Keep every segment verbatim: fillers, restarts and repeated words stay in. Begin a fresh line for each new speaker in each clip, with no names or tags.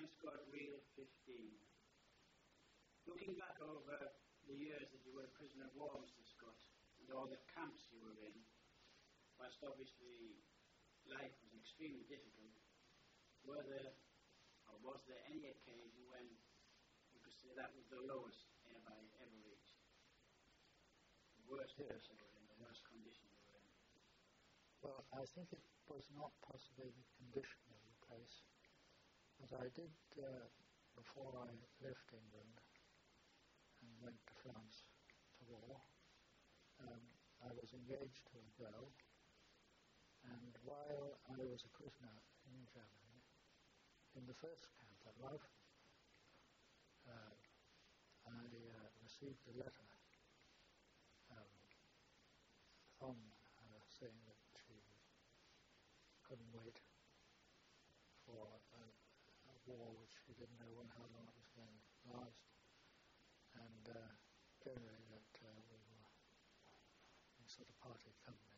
I'm Scott Real, fifteen. Looking back over the years that you were a prisoner of war, Mister Scott, and all the camps you were in, whilst obviously life was extremely difficult, were there, or was there any occasion when you could say that was the lowest airby ever reached? The worst
Yes.
place you were in, the worst condition you were in?
Well, I think it was not possibly the condition of the place, but I did, uh, before I left England and went to France for war, um, I was engaged to a girl, and while I was a prisoner in Germany, in the first camp at Laufen, uh, I uh, received a letter um, from her saying that she couldn't wait for a, a war which she didn't know when, how long it was going to last, and uh, generally that uh, we were in sort of party company.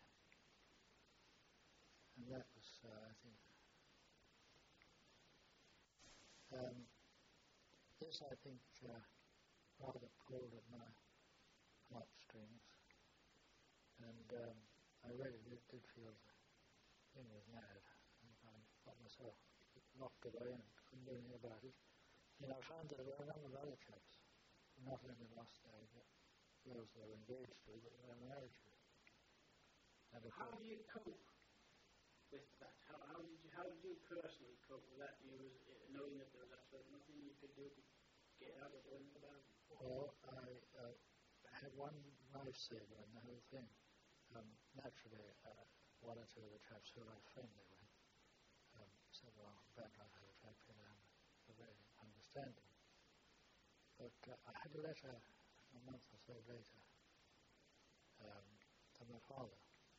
And that was, uh, I think, um, this I think uh, rather pulled at my heartstrings, and um, I really did, did feel the thing was mad, and I got myself locked away and couldn't do anything about it. And I found that there were a number of other chaps, not only lost there, but those they were engaged to, but they were married to. And of
How
course,
do you cope with that? How, how did you how did you personally cope with that? You was, uh, knowing that there was absolutely nothing you could do to get out of it about it?
well, I uh, had one lifesaver in the whole thing. Um, naturally, uh, one or two of the chaps who I was friendly with um, said, well, better not have a chap here and they're very understanding. But uh, I had a letter a month or so later um, to my father,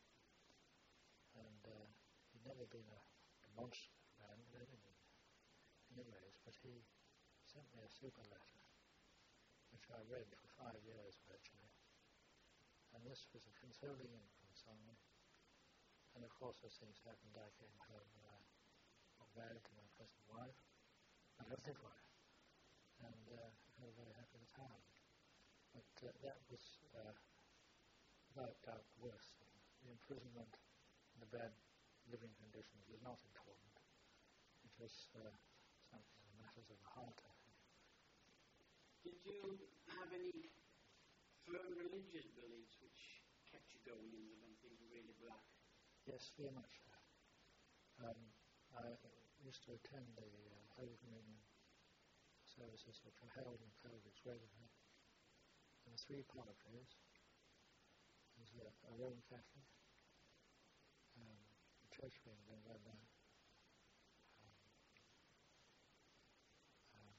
and uh, he'd never been a demonstrative man, really, in any ways, but he sent me a super letter, which I read for five years virtually, and this was a consoling influence on me. And of course, as things happened, I came home and I got married to my present wife, my lovely wife, and uh, had a very happy time. But uh, that was, uh, without doubt, the worst thing. The imprisonment and the bad living conditions was not important. It was uh, something of matters of the heart, I think.
Did you have any firm religious beliefs which kept you going in when things were really black?
Yes, very much so. Um, I used to attend the uh, Holy Communion services which were held in Coleridge regularly. There were three padres. There was a, a Roman Catholic, um, the Church of England led by um, um,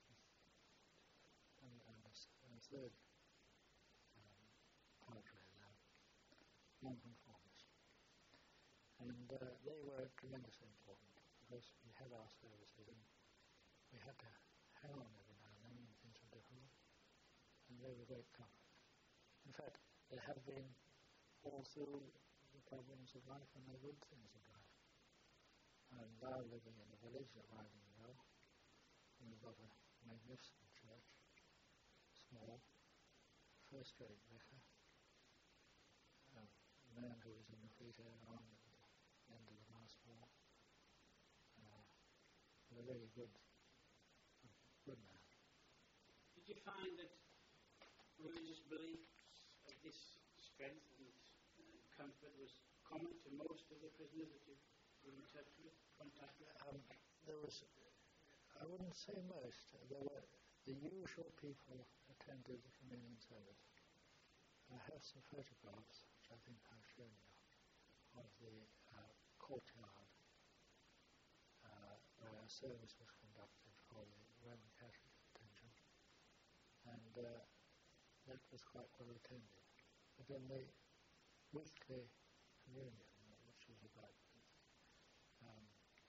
and, and, a, and a third um, padre there, non-conformist. And uh, they were tremendously important because we had our services and we had to hang on every now and then when things were difficult, and they were great comfort. In fact, they have been all through the problems of life and the good things of life. I'm now living in a village at Ridingwell, and we've got a magnificent church, small, first-rate vicar, a man who was in the Fleet Air Arm at the end of the last war, uh, a really good, a good man.
Did you find that religious beliefs of this strength and uh, comfort was common to most of the prisoners that you were in touch with, contact with?
Um, there was, I wouldn't say most, there were the usual people attended the communion service. I have some photographs, which I think I've shown you, of the uh, courtyard uh, where a service was conducted for the Roman Catholic contingent, and uh, that was quite well attended. But then the weekly communion, which was about, um,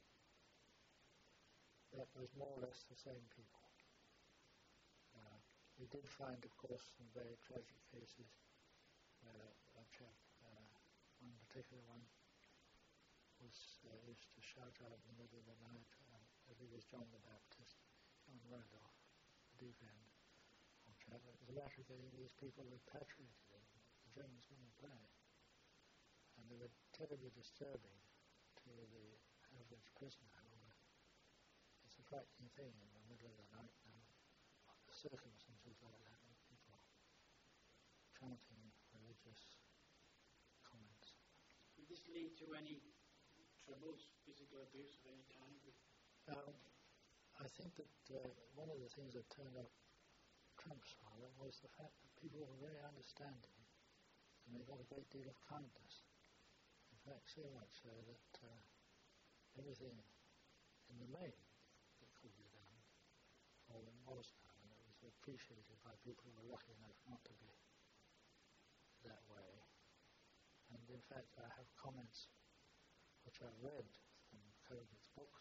that was more or less the same people. Uh, we did find, of course, some very tragic cases where a chap, uh, one particular one, was uh, used to shout out in the middle of the night, uh, I think it was John the Baptist, John Randolph, the deep end of chap. It was a matter of getting these people repatriated. The Germans wouldn't play. And they were terribly disturbing to the average prisoner. It's a frightening thing in the middle of the night now. The circumstances like that, with people chanting religious comments.
Did this lead to any troubles, physical abuse of any kind?
Um, I think that uh, one of the things that turned up Trump's father was the fact that people were very understanding and they got a great deal of kindness. In fact, so much so that uh, everything in the main that could be done, or was done, and it was appreciated by people who were lucky enough not to be that way. And in fact, I have comments which I read from Covid's books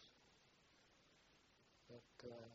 that uh,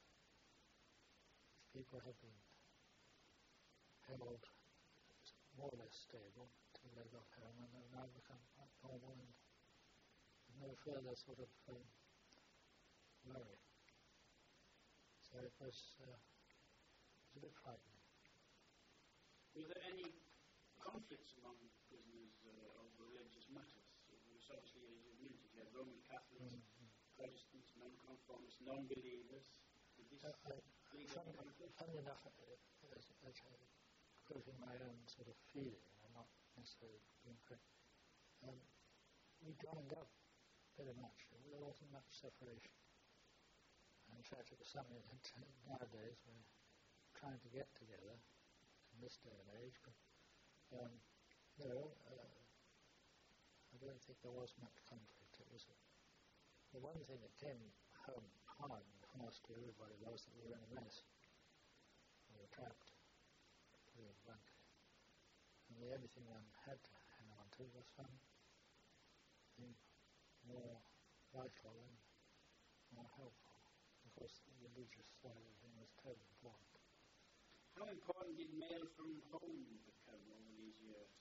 people have been held more or less stable until they got home, and they've now become normal and no further sort of um, worry. So it was, uh, it was a bit frightening.
Were there any conflicts among prisoners uh, over religious matters? It was obviously, as you mentioned, you had Roman Catholics, mm-hmm. Protestants, non-conformists, non-believers. Did this
uh, uh,
lead to conflict?
Funny enough, as, as I quoting my own sort of feeling, I'm not necessarily being correct, um, we joined up very much. There wasn't much separation. And in fact, it was something that nowadays we're trying to get together in this day and age, but um, no, uh, I don't think there was much conflict. It was a, the one thing that came home hard and fast to everybody was that we were in a mess. We were trapped, pretty bluntly. And the only thing one had to hang on to was something more vital and more helpful. Of course, the religious side of the thing was terribly important.
How important did mail from home become over these years?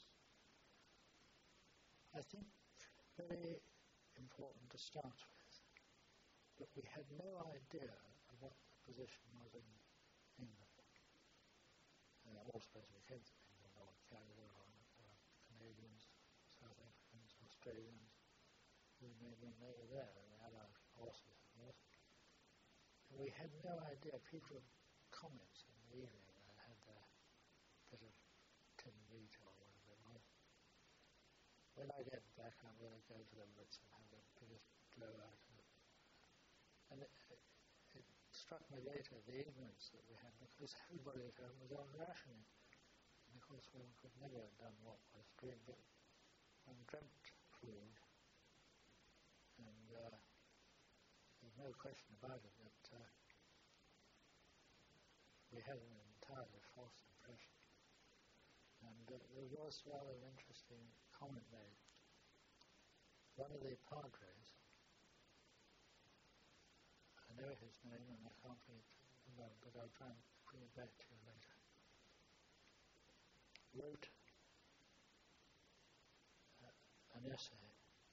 I think very important to start with. But we had no idea of what the position was in England. Uh, all suppose we came to England or Canada or uh, Canadians, South Africans, Australians, who when they were there, and they had our horses and all. And we had no idea. People would comment in the evening and had their bit of tin wheat or whatever it was. When I get back, I'm going to go to the Ritz and have the biggest blowout. And it, it, it struck me later, the ignorance that we had, because everybody at home was on rationing. And of course, one could never have done what was dreamed, but one dreamt food. And uh, there's no question about it that uh, we had an entirely false impression. And uh, there was rather an interesting comment made. One of the padres, I know his name and I can't bring it to the moment, but I'll try and bring it back to you later, wrote uh, an essay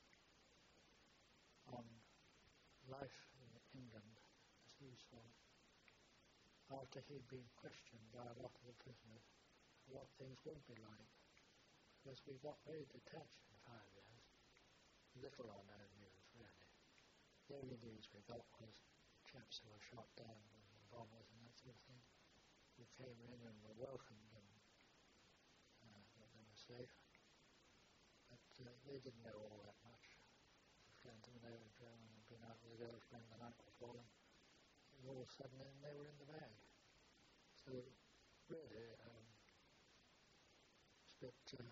on life in England as he saw it, after he'd been questioned by a lot of the prisoners what things would be like, because we got very detached in five years, little or no news really. The only news we got was chaps who were shot down and bombers and that sort of thing, who came in and were welcomed and uh, that they were safe. But uh, they didn't know all that much. Going to Manila German and been out with a girlfriend the night before, and all of a sudden they were in the bag. So really, um, it's a bit uh,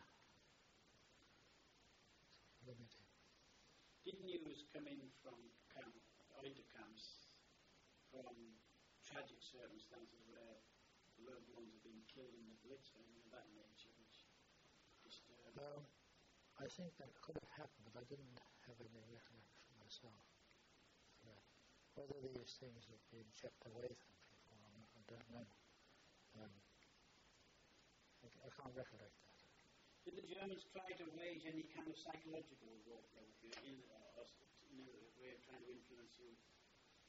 limiting.
Did news come in from camp, or into camps, from tragic circumstances where loved ones have been killed in the Blitz or anything of that nature, which disturbed?
Um, I think that could have happened, but I didn't have any recollection myself. So whether these things have been kept away from people, I don't know. Um, I, I can't recollect that.
Did the Germans try to wage any kind of psychological warfare with you, in, or, you know, a way of trying to influence you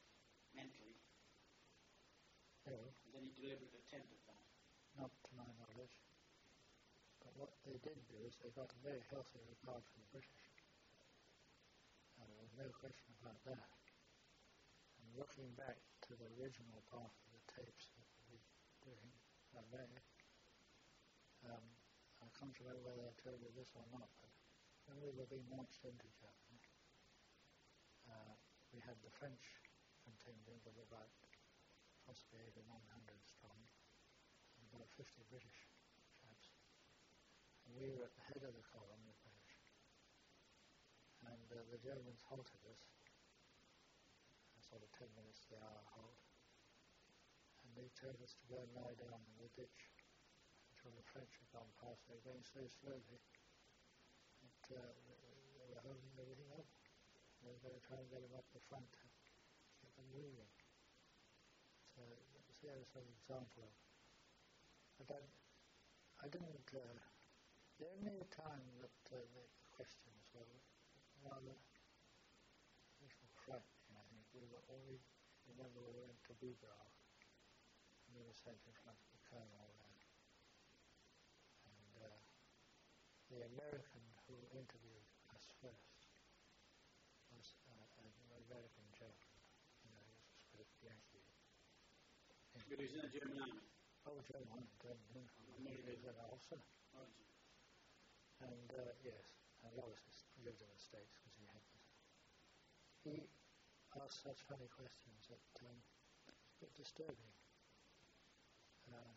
mentally.
No,
Was any deliberate attempt at that?
not to my knowledge. But what they did do is they got a very healthy regard for the British. And there was no question about that. And looking back to the original part of the tapes that we were doing, if I may, um, I can't remember whether I told you this or not, but when we were being marched into Germany, uh, we had the French contingent of about possibly eighty-one hundred strong, and about fifty British chaps. And we were at the head of the column, the British. And uh, the Germans halted us, a sort of ten minutes to the hour halt, and they told us to go and lie down in the ditch until the French had gone past. They were going so slowly that uh, they were holding everything up. They were going to try and get them up the front to get them moving. So that's the other sort of example of. But I, I didn't. Uh, the only time that uh, the questions were rather a little frightening, I think. We were always, remember we went to Biberach, and we were sent in front of the colonel there. And uh, the American who interviewed us first was uh, an American German. You know, he was a split Yankee.
But he was in the German army?
Oh, German, German uniform. He was an officer.
Origin.
And uh, yes, and Lois lived in the States because he had this. He asked such funny questions that um, it's a bit disturbing. Uh,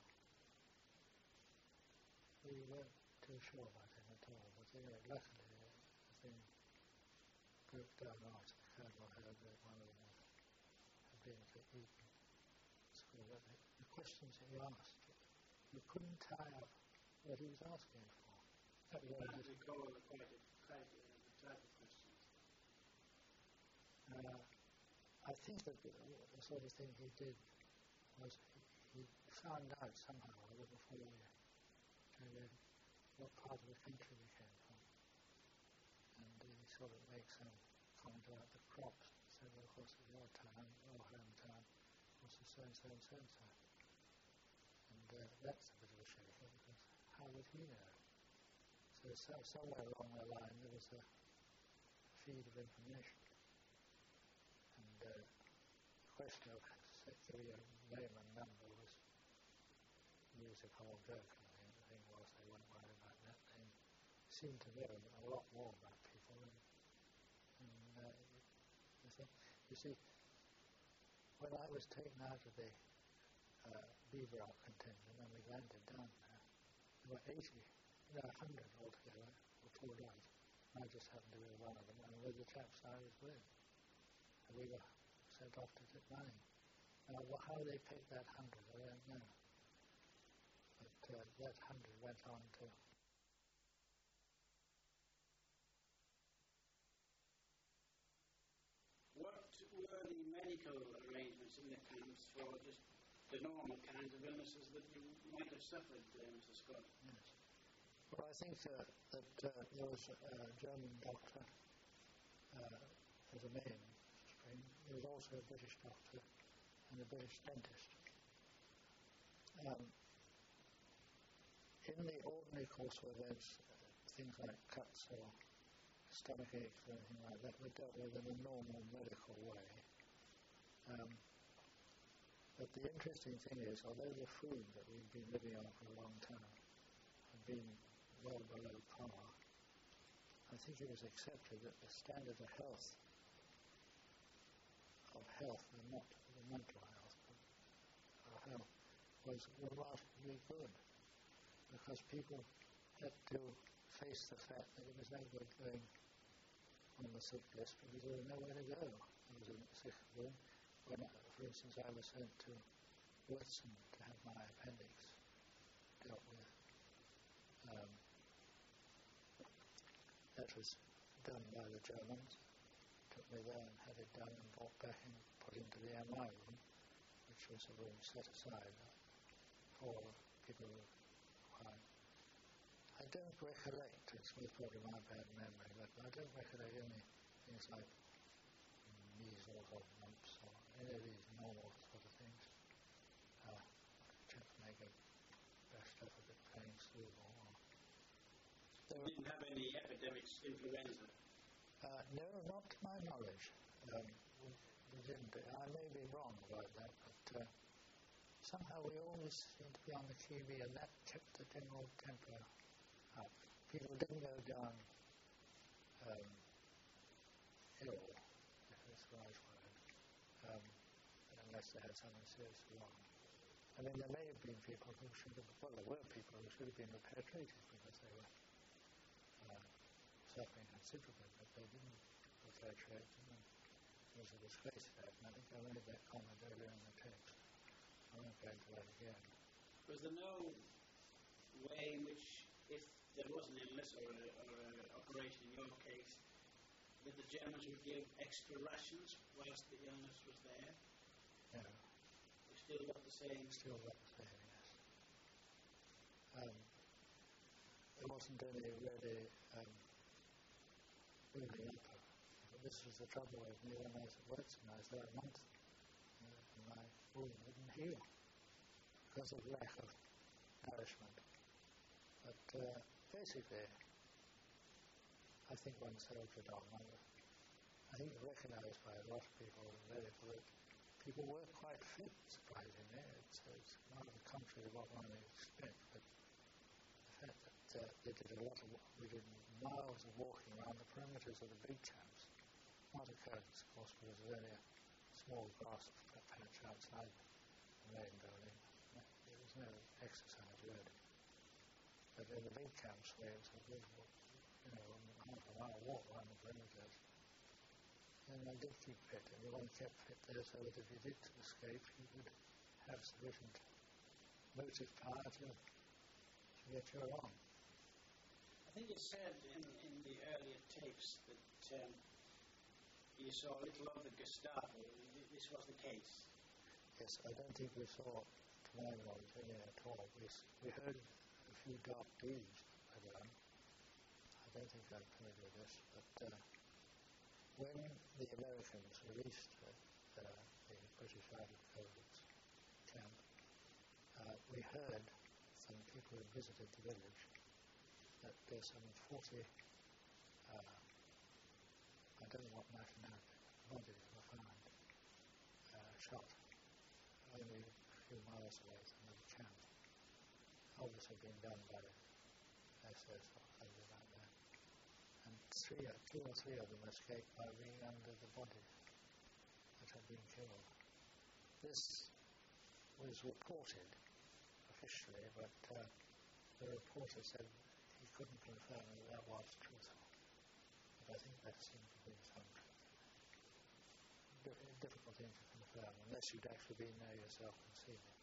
we weren't too sure about him at all, but anyway, luckily uh, the thing broke down after the colonel heard that one of them had been to Eton School. But the, the questions he asked, you couldn't tie up what he was asking for. That was
I
all
can't
just,
recall the, quite a, quite a, the type of questions.
uh, I think that the, the sort of thing he did was he, he found out somehow a little before we turned in what part of the country we came from. And he sort of makes some comment about the crops. So, well, of course, in your town, your hometown, was the so-and-so and so-and-so. And uh, that's a bit of a shaker, because how would he know? So, so somewhere along the line there was a feed of information. And uh, the question of giving a name and number was used of whole joke. I think the thing was they weren't worried about that. They seemed to know a lot more about people. And, and uh, you, think, you see, when I was taken out of the uh, Biberach contingent and we landed down there, there were eighty, you know, one hundred altogether were pulled out. I just happened to be one of them, and with the chaps I was with. And we were sent off to tip money. Now, well, how they picked that hundred, I don't know. But uh, that hundred went on to.
What were the medical arrangements in the camps for just the normal kinds of illnesses that you might have suffered, uh, Mister Scott?
Yes. Well, I think uh, that uh, there was a German doctor uh, as a main spring. There was also a British doctor and a British dentist. Um, in the ordinary course of events, things like cuts or stomach aches or anything like that were dealt with in a normal medical way. Um, but the interesting thing is, although the food that we've been living on for a long time had been well below par, I think it was accepted that the standard of health, of health, and not the mental health, but of health, was remarkably good, because people had to face the fact that it was no good going on the sick list because there was nowhere to go. I was in the sick room when, for instance, I was sent to Western to have my appendix dealt with. Um, that was done by the Germans. Took me there and had it done and brought back and put into the M I room, which was a room set aside for people who required. I don't recollect, it's probably my bad memory, but I don't recollect any things like measles or mumps or any of these normal sort of things. Uh, chap may get brushed up a bit playing snowball.
So we didn't have any epidemics, influenza?
Uh, no, not to my knowledge. Um, we, we didn't. I may be wrong about that, but uh, somehow we always seemed to be on the Q B, and that kept the general temper up. People didn't go down um, ill, if that's the right word, um, unless they had something seriously wrong. I mean, there may have been people who should have, well, there were people who should have been repatriated because they were uh, suffering considerably, but they didn't repatriate them. It was a disgrace to that, and I think I made that comment earlier in the text. I won't go into that again.
Was there no way in which, if there was an illness or an operation in your case, that the Germans would give extra rations whilst the illness was there?
No.
We still got the same?
Still got the same, yes. Um, there wasn't any really um, building up. This was the trouble with me when I was at Wurtzen. I was there a month, uh, and my wound didn't heal because of lack of nourishment. But uh, basically, I think one soldiered on. I think recognised by a lot of people in medical that people were quite fit, surprisingly. It's, it's not the contrary of what one would expect, but the fact that uh, they did a lot of, we did miles of walking around the perimeters of the big camps. Not a curtains, of course, because there's only a small grass patch outside the main building. There was no exercise, really. But in the big camps, where it was a good, you know, half a mile walk around the perimeters, and I did keep fit. Everyone kept fit there so that if you did escape, you would have sufficient motive power to, to get you along.
I think it said in, in the earlier tapes that um, you saw little of the Gestapo. This was the case.
Yes, I don't think we saw, to my knowledge, any at all. We, we heard a few dark deeds around. I don't think I've heard of this, but uh, when the Americans released uh, uh, the British out of Colditz camp, uh, we heard from people who visited the village that there's some forty uh, I don't know what nationality, bodies were found, uh, shot, only a few miles away from the camp. Obviously being done by S S or something like that. And three, two or three of them escaped by being under the bodies that had been killed. This was reported officially, but uh, the reporter said he couldn't confirm that that was truthful. But I think that seemed to be some truth. Difficult thing to confirm, unless you'd actually been there yourself and seen it.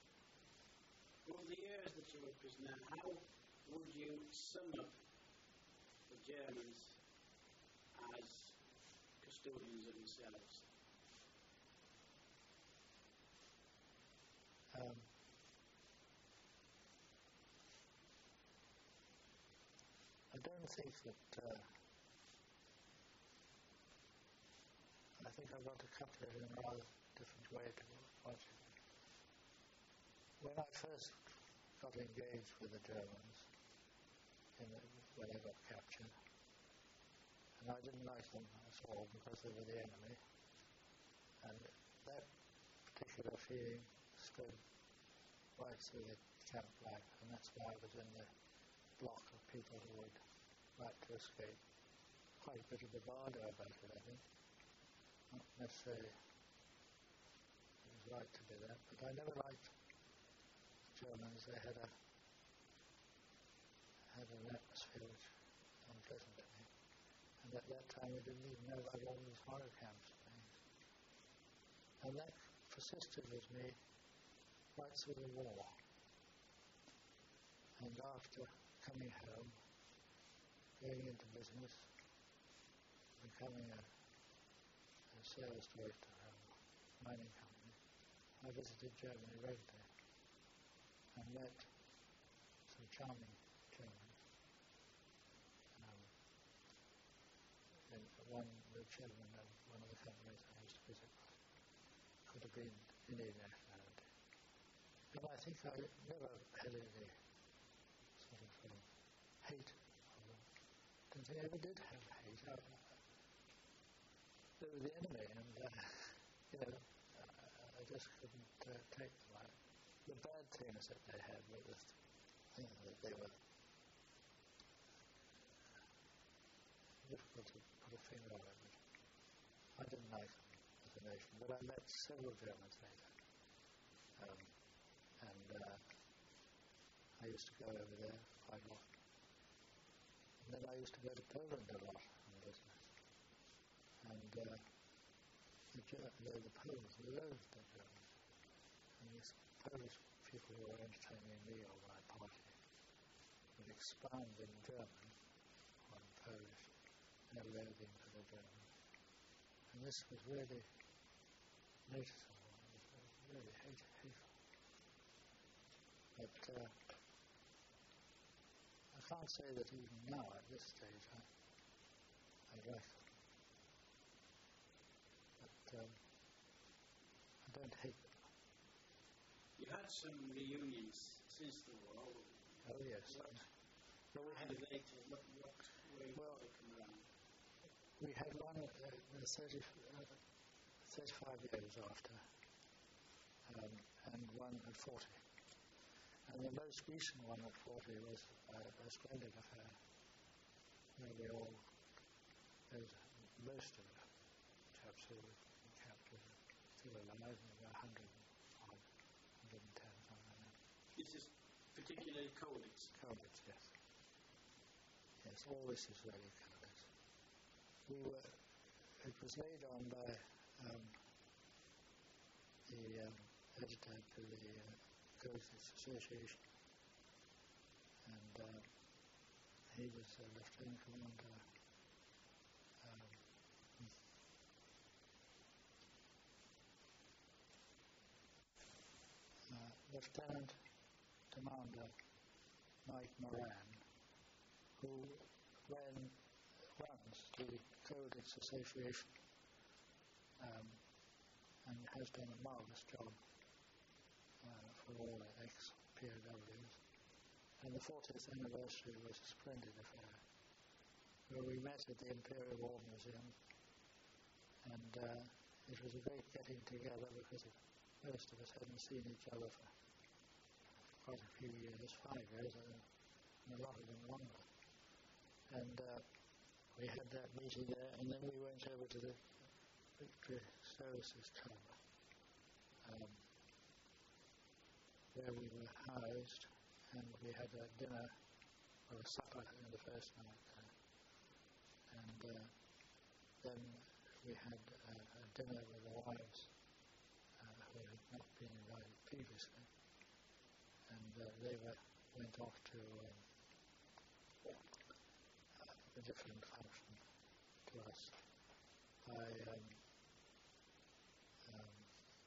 Over the years that you were a prisoner, how would you sum up the Germans as custodians of themselves?
Um, I don't think that uh, I think I got to couple it in a rather different way to what you did. When I first got engaged with the Germans, in the, when they got captured, and I didn't like them at all because they were the enemy, and that particular feeling spread right through the camp life, and that's why I was in the block of people who would like to escape. Quite a bit of bravado about it, I think. Not necessarily it was right to do that, but I never liked the Germans. They had a had an atmosphere which was unpleasant to me. And at that time we didn't even know about all these horror camps and things. And that persisted with me right through the war. And after coming home, going into business, becoming a, a sales director of a mining company, I visited Germany regularly and met some charming Germans. Um, and one the chairman of one of the companies I used to visit with could have been any nationality. And I think I never had any sort of um, hate of them. I don't think I ever did have hate. I, they were the enemy, and uh, you know, uh, I just couldn't uh, take them. I, the bad things that they had were just, you know, that they were difficult to put a finger on it. I didn't like them as a nation, but I met several Germans later. Um, and uh, I used to go over there quite often. And then I used to go to Poland a lot on business. And uh, the, Ger- the, the Poles loathed the Germans. And these Polish people who were entertaining me or my party would expound in German on Polish their loathing for the Germans. And this was really noticeable. It was really hate, hateful. But uh, I can't say that even now, at this stage, I, I like them. But um, I don't hate them.
You had some reunions since the war.
Oh, yes.
What,
well, we had,
later, what, what way
well,
did they come around?
We had one uh, thirty, uh, thirty-five years after, um, and one at forty. And the most recent one at forty was uh, a splendid affair, where we all, those, most of the chaps who were captured are still alive, and there were one hundred odd, one hundred ten, something like that.
This is particularly Colex?
Colex, yes. Yes, all this is really Colex. We were, it was laid on by um, the um, editor to the uh, Colex Association, and uh, he was a lieutenant commander. Um, uh, Lieutenant Commander Mike Moran, who ran, runs the Colex Association um, and has done a marvellous job uh, for all the ex-P O Ws. And the fortieth anniversary was a splendid affair, where we met at the Imperial War Museum, and uh, it was a great getting together because of, most of us hadn't seen each other for quite a few years, five years, and a lot of them longer. And uh, we had that meeting there, and then we went over to the Victory Services Club, um, where we were housed, and we had a dinner or a supper in the first night there. And uh, then we had uh, a dinner with the wives uh, who had not been invited previously, and uh, they were, went off to um, a different function to us. I um, um,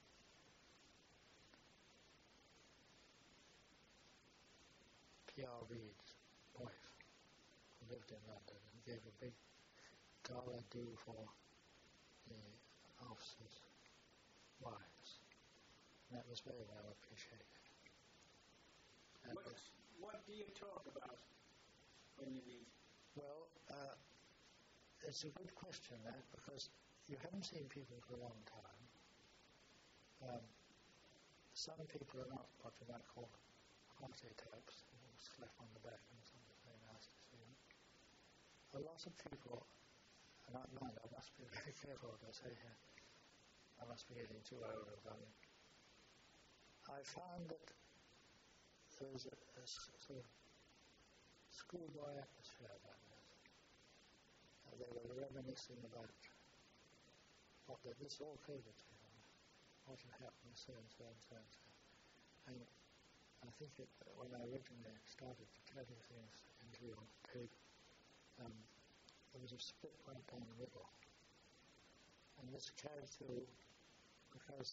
P R Reid's wife, who lived in London, and gave a big gala do for the officers' wives. And that was very well appreciated. And
What, what do you talk about when you meet?
Well, uh, it's a good question, that, because you haven't seen people for a long time. Um, some people are not what you might call party types, slap on the back and something very nice to see them. A lot of people, and I mind, I must be very careful what I say here. I must be getting too old or something. I found that there was a, a sort of schoolboy atmosphere about this. Uh, they were reminiscing about what the, this all COVID, you know, what had happened, so and so and so and so. And I think it, when I originally started to tell you things into your tape, um, there was a split right down the middle. And this carried through because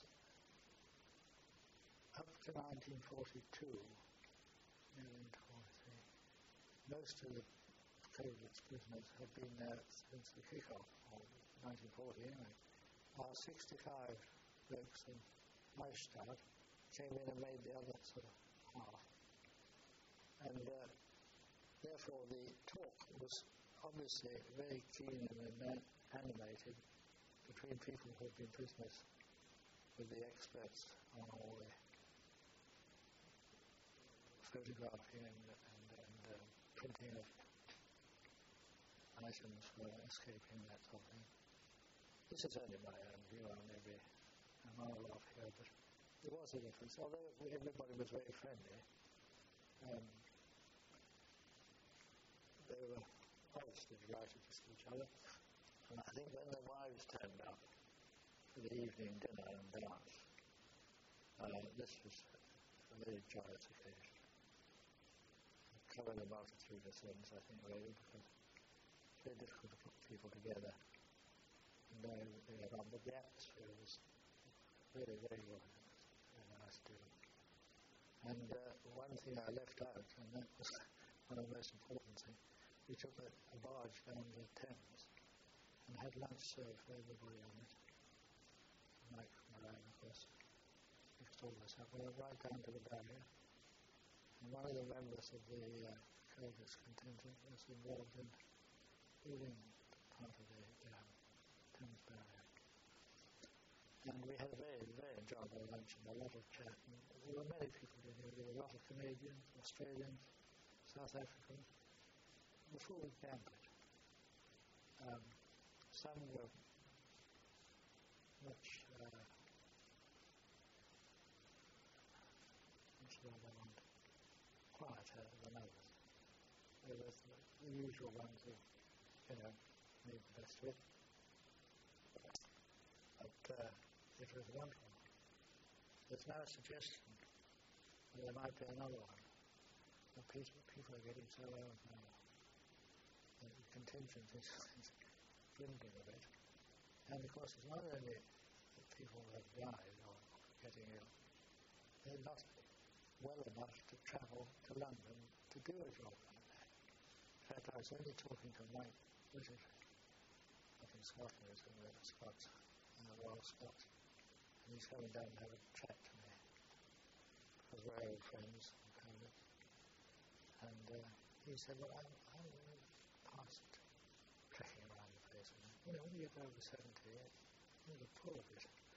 up to nineteen forty-two, nineteen forty-three, most of the Colex prisoners had been there since the kick-off, or nineteen forty anyway, our sixty-five blokes from Neustadt came in and made the other sort of half. And uh, therefore the talk was obviously very keen and animated between people who had been prisoners with the experts on all the photographing and, and, and uh, printing of items for escaping, that sort of thing. This is only my own view, I may be a mile off here, but there was a difference. Although everybody was very friendly, um, they were obviously delighted to see each other. And I think when the wives turned up for the evening dinner and dance, uh, this was a very joyous occasion. It covered a multitude of things, I think, really, because it's very difficult to put people together and know what they were on. But the atmosphere was really, very good. Very nice to do. And uh, one thing I left out, and that was one of the most important things, we took a, a barge down the Thames and had lunch served for everybody on it. Mike Moran, of course, fixed all this up. We went right down to the barrier, and one of the members of the uh, Kurdish contingent was involved in building part of the um, Thames barrier. And we had a very, very enjoyable lunch and a lot of chat. And there were many people in here. There were a lot of Canadians, Australians, South Africans. Before we gambled, um, some were much, uh, much more quieter than others. There was the, the usual ones who, you know, made the best of it. But uh, it was wonderful. There's now a suggestion that there might be another one. The people, people are getting so old now. The contingent is, is dwindling a bit. And of course, it's not only that people have died or getting ill, they're not well enough to travel to London to do a job like that. In fact, I was only talking to Mike British up in Scotland, he's one of the Scots, uh, Royal Scots, and he's coming down to have a chat to me, because we're old friends and colleagues. And uh, he said, well, I'm, I'm really past trekking around the place. And, you know, when you get over seventy, you're full of it.